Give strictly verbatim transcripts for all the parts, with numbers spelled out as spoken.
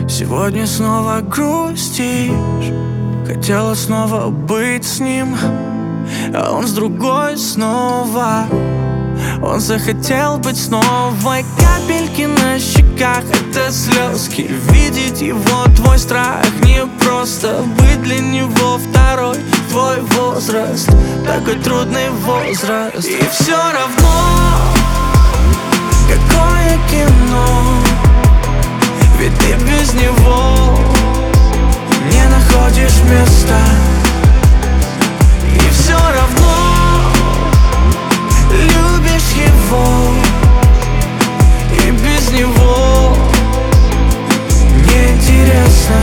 Сегодня снова грустишь. Хотела снова быть с ним, а он с другой снова. Он захотел быть снова. Капельки на щеках — это слезки. Видеть его твой страх. Не просто быть для него второй. Твой возраст, такой трудный возраст. И все равно, какое кино, ведь ты без него не находишь места. И все равно любишь его, и без него неинтересно.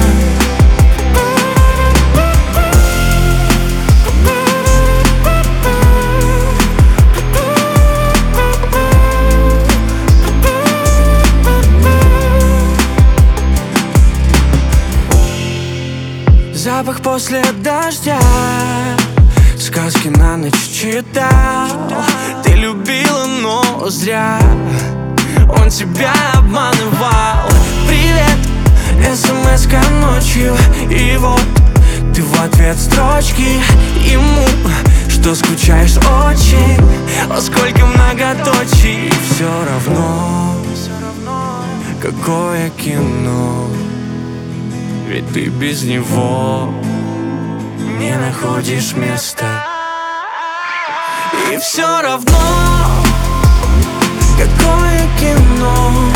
Запах после дождя, сказки на ночь читал. Ты любила, но зря. Он тебя обманывал. Привет, смс-ка ночью. И вот ты в ответ строчки ему, что скучаешь очень. О, сколько многоточий. И все равно, какое кино, ведь ты без него не находишь места. И все равно, какое кино,